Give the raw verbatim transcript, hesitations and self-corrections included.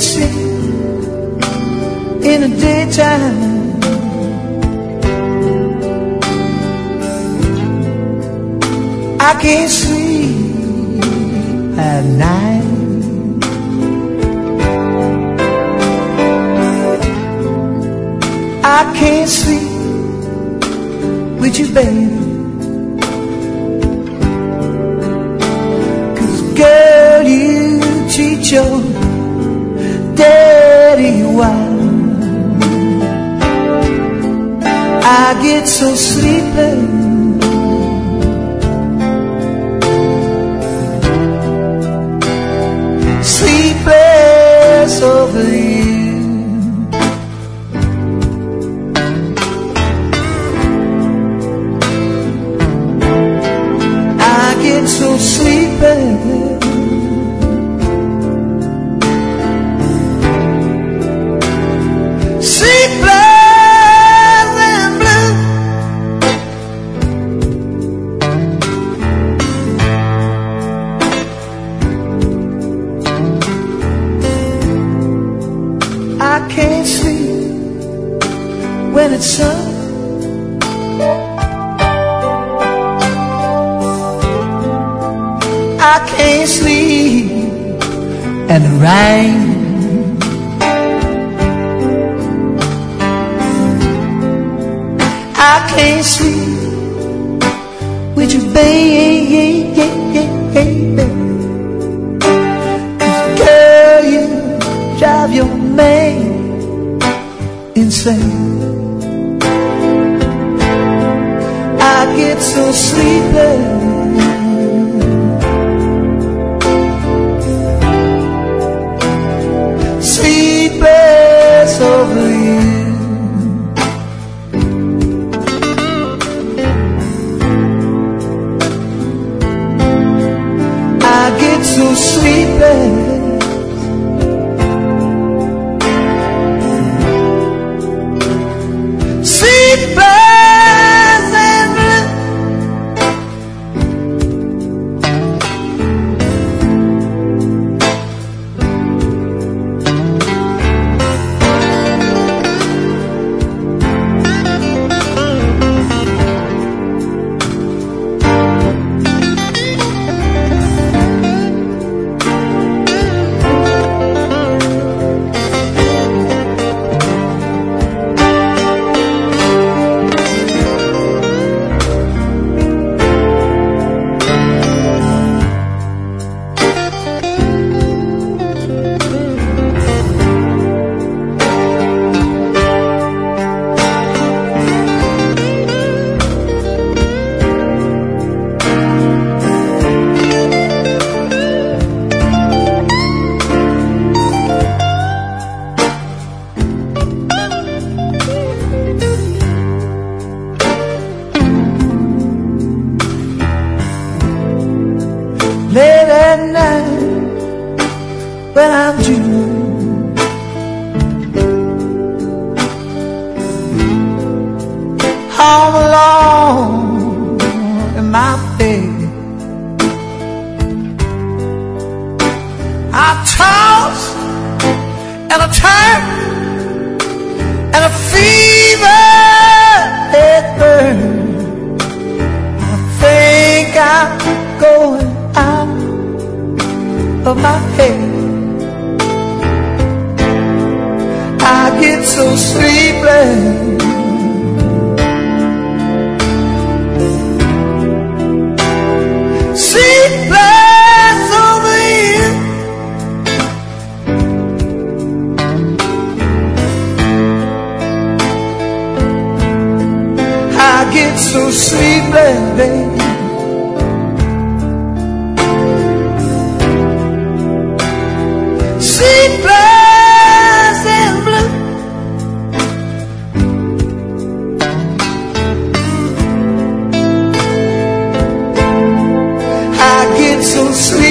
can't sleep in the daytime. I can't sleep at night. I can't sleep with you, baby. Girl, you treat your daddy wild. I get so sleepy, sleepless over you. I get so sleepy, I can't sleep when it's sun. I can't sleep in the rain. I can't sleep with you, baby. Girl, you drive your man insane. I get so sleepless, sleepless over you. I get so sleepless, late at night when I'm dreaming, home alone in my bed, I toss and I turn, and a fever it burns. I think I'm going out of my head. I get so sleepless, sleepless over you. I get so sleepless, baby. Sleepless and blue. I get so sleepless.